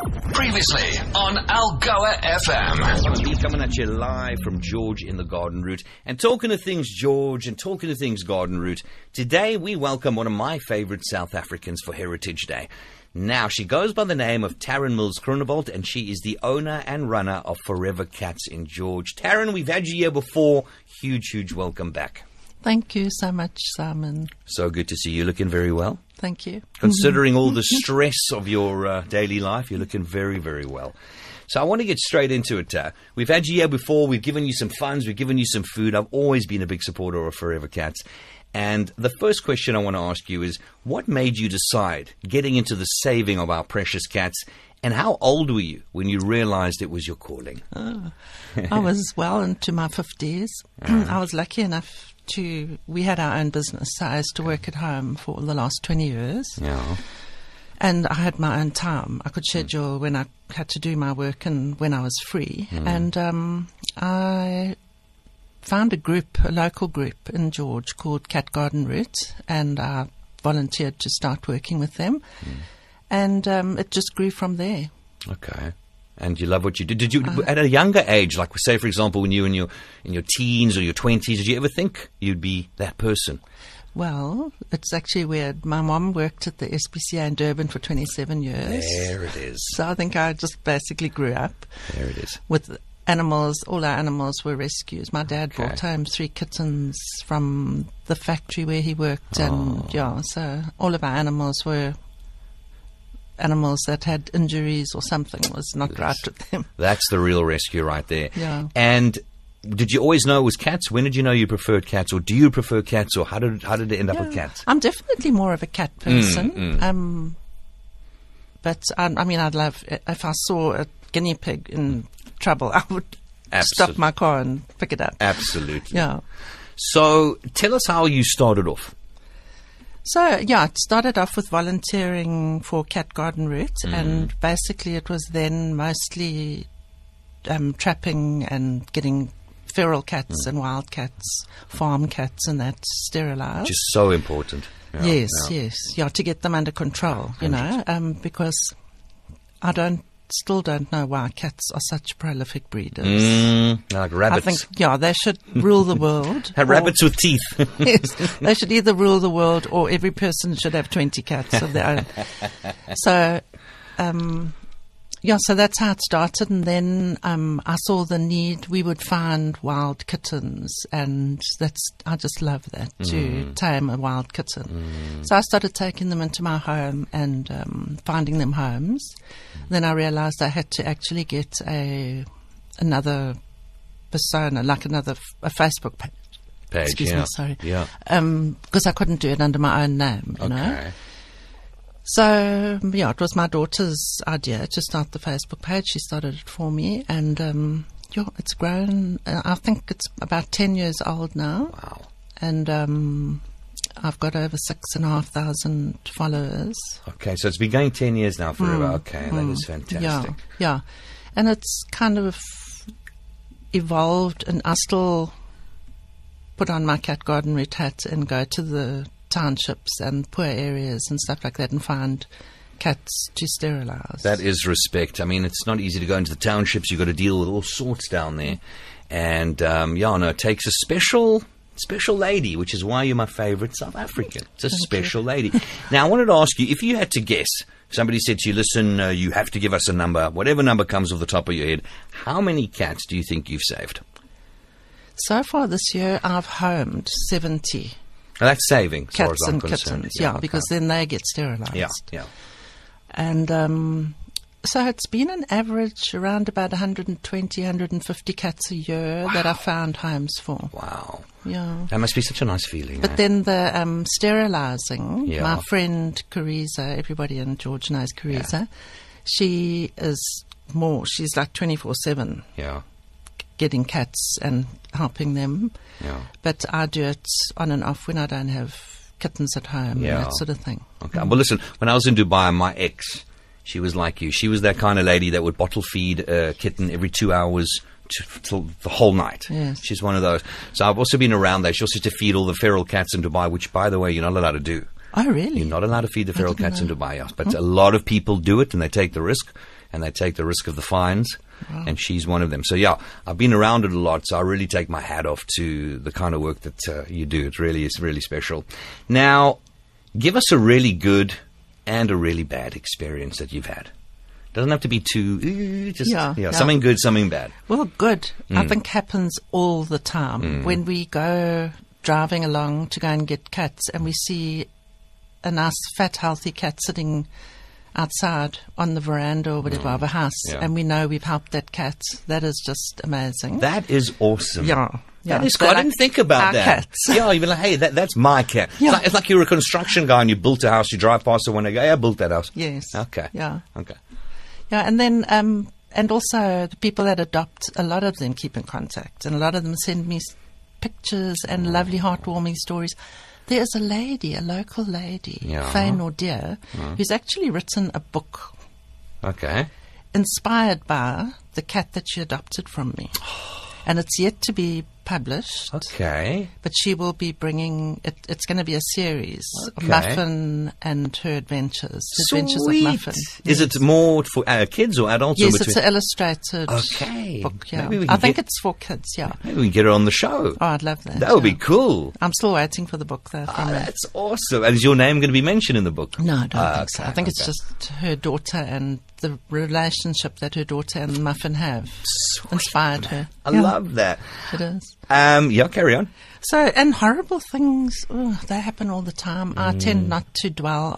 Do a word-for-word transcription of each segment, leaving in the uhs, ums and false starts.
Previously on Algoa F M. Me coming at you live from George in the Garden Route. And talking of things George and talking of things Garden Route, today we welcome one of my favourite South Africans for Heritage Day. Now, she goes by the name of Taryn Mills Groenewald, and she is the owner and runner of Forever Cats in George. Taryn, we've had you here before. Huge, huge welcome back. Thank you so much, Simon. So good to see you. Looking very well. Thank you. Considering all the stress of your uh, daily life, you're looking very, very well. So I want to get straight into it. Uh, we've had you here before. We've given you some funds. We've given you some food. I've always been a big supporter of Forever Cats. And the first question I want to ask you is, what made you decide getting into the saving of our precious cats? And how old were you when you realized it was your calling? Oh, I was well into my fifties. Uh-huh. I was lucky enough to, we had our own business. So I used to work at home for the last twenty years. Yeah. And I had my own time. I could schedule mm. when I had to do my work and when I was free. Mm. And um, I found a group, a local group in George called Cat Garden Route, and I volunteered to start working with them. Mm. And um, it just grew from there. Okay. And you love what you do. Did you, uh, at a younger age, like say, for example, when you were in your, in your teens or your twenties, did you ever think you'd be that person? Well, it's actually weird. My mom worked at the S P C A in Durban for twenty-seven years. There it is. So I think I just basically grew up. There it is. With animals. All our animals were rescues. My dad okay. brought home three kittens from the factory where he worked. Oh. And yeah, so all of our animals were animals that had injuries or something was not yes. right with them. That's the real rescue right there. Yeah. And did you always know it was cats? When did you know you preferred cats, or do you prefer cats, or how did how did it end up yeah. with cats? I'm definitely more of a cat person. Mm, mm. Um, but I, I mean, I'd love if I saw a guinea pig in trouble, I would Absolutely. stop my car and pick it up. Absolutely. Yeah. So tell us how you started off. So, yeah, it started off with volunteering for Cat Garden Route, mm. and basically it was then mostly um, trapping and getting feral cats mm. and wild cats, farm cats and that sterilized. Which is so important. Yeah, yes, yeah. yes. Yeah, to get them under control, you know, um, because I don't still don't know why cats are such prolific breeders. Mm, like rabbits. I think, yeah, they should rule the world. Have rabbits with teeth. Yes, they should either rule the world or every person should have twenty cats of their own. So, um, yeah, so that's how it started. And then um, I saw the need. We would find wild kittens, and that's I just love that, mm. to tame a wild kitten. Mm. So I started taking them into my home and um, finding them homes. Mm. Then I realized I had to actually get a another persona, like another f- a Facebook page. Page, Excuse yeah. me, sorry. Yeah. Um, because I couldn't do it under my own name, you okay. know. So, yeah, it was my daughter's idea to start the Facebook page. She started it for me, and um, yeah, it's grown. Uh, I think it's about ten years old now. Wow. And um, I've got over six and a half thousand followers. Okay, so it's been going ten years now forever. Mm, okay, mm, that is fantastic. Yeah, yeah. And it's kind of evolved, and I still put on my Cat Garden Route hat and go to the townships and poor areas and stuff like that and find cats to sterilize. That is respect. I mean, it's not easy to go into the townships. You've got to deal with all sorts down there. And, um, yeah, no, it takes a special, special lady, which is why you're my favorite South African. It's a Thank special you. lady. Now, I wanted to ask you, if you had to guess, somebody said to you, listen, uh, you have to give us a number, whatever number comes off the top of your head, how many cats do you think you've saved? So far this year, I've homed seventy. Now, that's saving, as far Cats as I'm and concerned. kittens, yeah, okay. because then they get sterilized. Yeah, yeah. And um, so it's been an average around about one hundred twenty, one hundred fifty cats a year wow. that I found homes for. Wow. Yeah. That must be such a nice feeling. But eh? then the um, sterilizing, yeah. my friend Cariza, everybody in George knows Cariza, yeah. she is more, she's like twenty-four seven. Yeah. Getting cats and helping them. Yeah. But I do it on and off when I don't have kittens at home, yeah. and that sort of thing. Okay. Well, listen, when I was in Dubai, my ex, she was like you. She was that kind of lady that would bottle feed a kitten every two hours to, till the whole night. Yes. She's one of those. So I've also been around there. She also used to feed all the feral cats in Dubai, which, by the way, you're not allowed to do. Oh, really? You're not allowed to feed the feral cats know. in Dubai, yes. But oh. a lot of people do it, and they take the risk. and they take the risk of the fines. Wow. And she's one of them. So, yeah, I've been around it a lot, so I really take my hat off to the kind of work that uh, you do. It really is really special. Now, give us a really good and a really bad experience that you've had. Doesn't have to be too, uh, just Yeah, yeah, yeah. something good, something bad. Well, good. I Mm. think happens all the time. When we go driving along to go and get cats and we see a nice, fat, healthy cat sitting outside on the veranda or whatever of a house, Yeah. and we know we've helped that cat, that is just amazing. That is awesome. yeah. That yeah. is They're cool. I like didn't think about our that. cats. Yeah, you'd be like, hey, that, that's my cat. Yeah. It's, like, it's like you're a construction guy and you built a house, you drive past the one and go, hey, I built that house. Yes. Okay. Yeah. Okay. Yeah, and then um, and also the people that adopt, a lot of them keep in contact, and a lot of them send me s- pictures and lovely, heartwarming stories. There is a lady, a local lady, Yeah. Faye Nordier, who's actually written a book Okay. inspired by the cat that she adopted from me, and it's yet to be published. Okay. But she will be bringing it. It's going to be a series, Okay. Muffin and her adventures, Adventures Sweet. of Muffin. Is Yes. it more for uh, kids or adults? Yes, or it's between? an illustrated Okay. book. Yeah, Maybe we I can think get- it's for kids. Yeah. Maybe we can get her on the show. Oh, I'd love that. That would be yeah. cool. I'm still waiting for the book though. Ah, From her. that's awesome. And is your name going to be mentioned in the book? No, I don't Ah, think so. okay, I think it's okay. just her daughter and the relationship that her daughter and Muffin have inspired her. I Yeah, love that. it is. Um, yeah, carry on. So, and horrible things, oh, they happen all the time. I Mm. tend not to dwell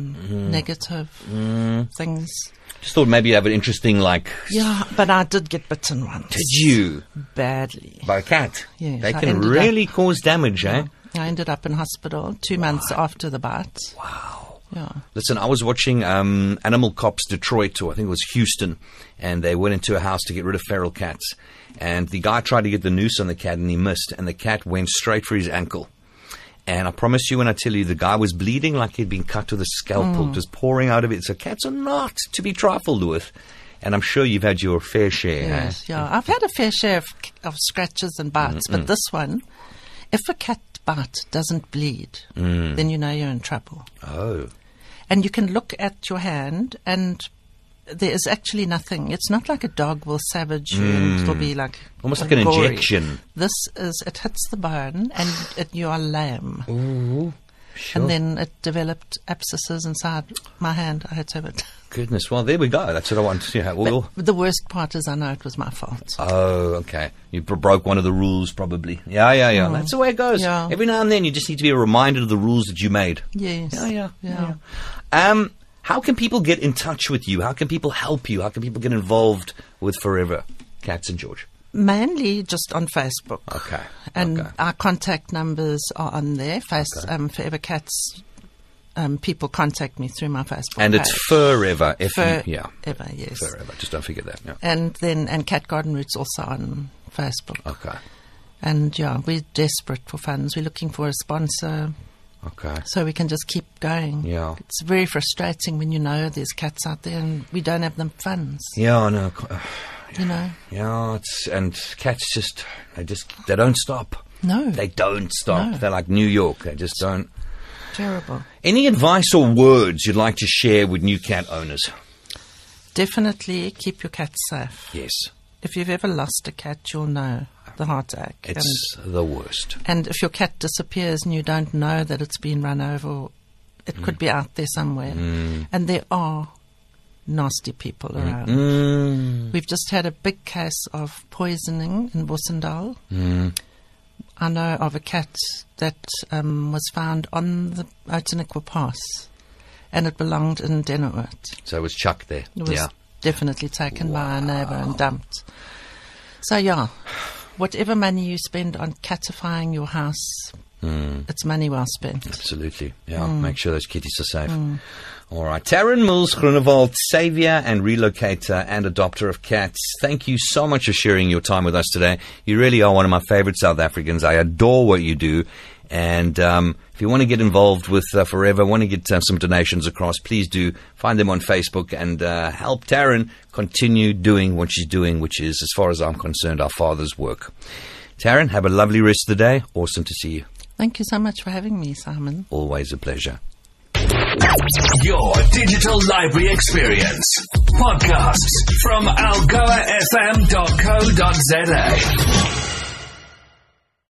on negative Mm. things. Just thought maybe you have an interesting, like, Yeah, but I did get bitten once. did you? Badly. By a cat? Yes, They I can ended up- really cause damage, eh? I ended up in hospital two months after the bite. Wow. Yeah. Listen, I was watching um, Animal Cops Detroit, or I think it was Houston, and they went into a house to get rid of feral cats. And the guy tried to get the noose on the cat, and he missed, and the cat went straight for his ankle. And I promise you when I tell you, the guy was bleeding like he'd been cut with a scalpel, Mm. just pouring out of it. So cats are not to be trifled with. And I'm sure you've had your fair share. Yes, eh? yeah. I've had a fair share of, of scratches and bites, but this one, if a cat bite doesn't bleed, then you know you're in trouble. Oh. And you can look at your hand and there is actually nothing. It's not like a dog will savage you and it'll be like Almost like an gory. injection. This is, it hits the bone and it, you are lame. Ooh. Sure. And then it developed abscesses inside my hand. I had to have it. Goodness. Well, there we go. That's what I want to see. How well, But the worst part is I know it was my fault. Oh, okay. You bro- broke one of the rules, probably. Yeah, yeah, yeah. That's the way it goes. Yeah. Every now and then, you just need to be reminded of the rules that you made. Yes. Yeah, yeah, Yeah. Um, how can people get in touch with you? How can people help you? How can people get involved with Forever Cats and George? Mainly just on Facebook. Okay. And okay. our contact numbers are on there. Face, um, Forever Cats, um, people contact me through my Facebook And page. it's Forever. F- Forever, yeah. yes. Forever. Just don't forget that. Yeah. And then, and Cat Garden Roots also on Facebook. Okay. And yeah, we're desperate for funds. We're looking for a sponsor Okay. so we can just keep going. Yeah. It's very frustrating when you know there's cats out there and we don't have them funds, Yeah, I know. you know? Yeah, it's and cats just they just they don't stop. No. They don't stop. No. They're like New York. They just don't. Terrible. Any advice or words you'd like to share with new cat owners? Definitely keep your cats safe. Yes. If you've ever lost a cat, you'll know the heartache. It's the worst. And, and if your cat disappears and you don't know that it's been run over, it Mm. could be out there somewhere. And there are nasty people around. Mm. We've just had a big case of poisoning in Bossendal. Mm. I know of a cat that um, was found on the Outeniqua Pass, and it belonged in Denoort. So it was chucked there. It was Yeah. definitely taken by a neighbour and dumped. So yeah, whatever money you spend on catifying your house, Mm. it's money well spent. Absolutely. Yeah. Make sure those kitties are safe. All right. Taryn Mills Groenewald, saviour and relocator and adopter of cats. Thank you so much for sharing your time with us today. You really are one of my favorite South Africans. I adore what you do. And um, if you want to get involved with uh, Forever, want to get uh, some donations across, please do find them on Facebook and uh, help Taryn continue doing what she's doing, which is, as far as I'm concerned, our Father's work. Taryn, have a lovely rest of the day. Awesome to see you. Thank you so much for having me, Simon. Always a pleasure. Your digital library experience. Podcasts from algoa f m dot co dot z a.